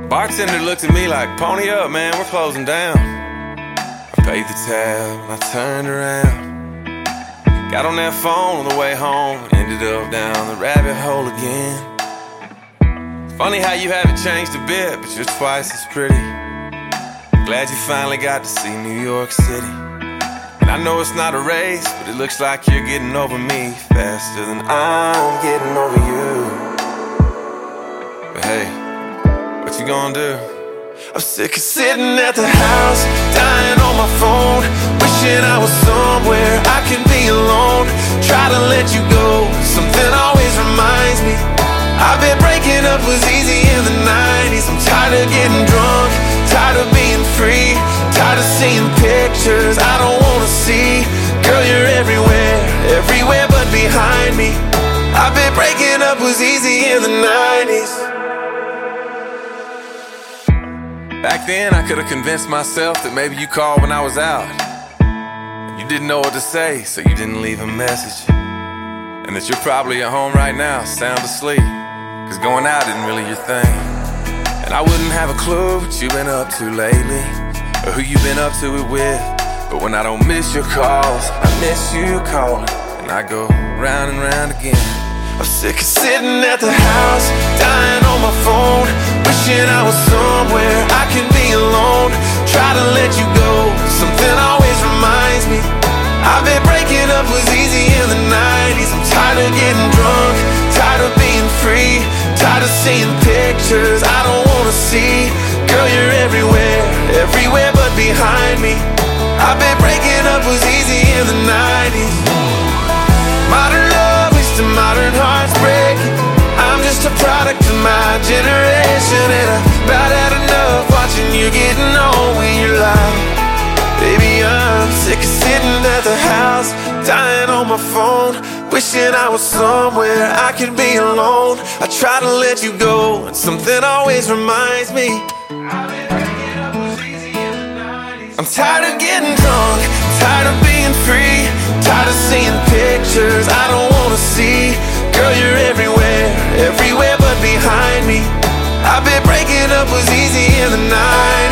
Bartender looked at me like, pony up, man, we're closing down. I paid the tab and I turned around. Got on that phone on the way home and ended up down the rabbit hole again. Funny how you haven't changed a bit, but you're twice as pretty. Glad you finally got to see New York City. And I know it's not a race, but it looks like you're getting over me faster than I'm getting over you. But hey, what you gonna do? I'm sick of sitting at the house, dying on my phone, wishing I was somewhere I can be alone. Try to let you go, something always reminds me I've been breaking up was easy in the 90s. I'm tired of getting drunk, tired of being free, tired of seeing pictures I don't wanna see. Girl, you're everywhere, everywhere but behind me. I've been breaking up was easy in the 90s. Back then I could've convinced myself that maybe you called when I was out. You didn't know what to say, so you didn't leave a message. And that you're probably at home right now, sound asleep, cause going out isn't really your thing. And I wouldn't have a clue what you've been up to lately, or who you've been up to it with. But when I don't miss your calls, I miss you calling, and I go round and round again. I'm sick of sitting at the house, dying on my phone, wishing I was somewhere I can be alone. Try to let you go, something always reminds me I've been breaking up was easy in the 90s. I'm tired of getting drunk, tired of being free, tired of seeing pictures I don't wanna see. Girl, you're everywhere, everywhere but behind me. I've been breaking up was easy in the 90s. Modern love leads to modern hearts breaking. I'm just a product of my generation, and I've about had enough watching you getting old when you're loud. Baby, I'm sick of sitting at the house, dying on my phone, wishing I was somewhere I could be alone. I try to let you go, and something always reminds me I'm tired of getting drunk, tired of being free, tired of seeing pictures I don't wanna see. Girl, you're everywhere, everywhere but behind me. I've been breaking up was easy in the night.